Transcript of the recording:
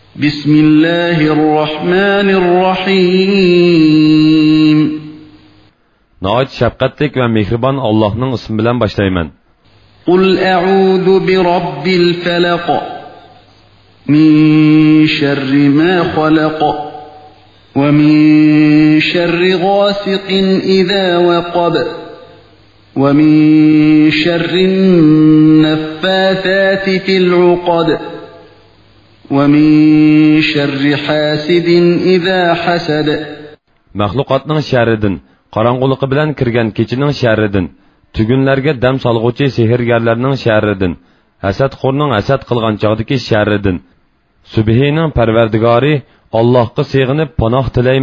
بسم الله الرحمن الرحيم نهايت شفقتlik ve mehriban Allah'ın ismi bilen başlayman. قل أعوذ برب الفلق من شر ما خلق ومن شر غاسق إذا وقب ومن شر النفاثات في العقد ومن شر حاسد إذا حسد Məxluqatның şərridən, qaranquluqı bilan kirgan keçinin şərridən, tügünlərə dəm salğıcı sehirgərlərinin şərridən, həsədxorның həsəd qılğan çağdakı şərridən, Sübhinin Pərverdigari Allahqa sığınıb panoh tilayman.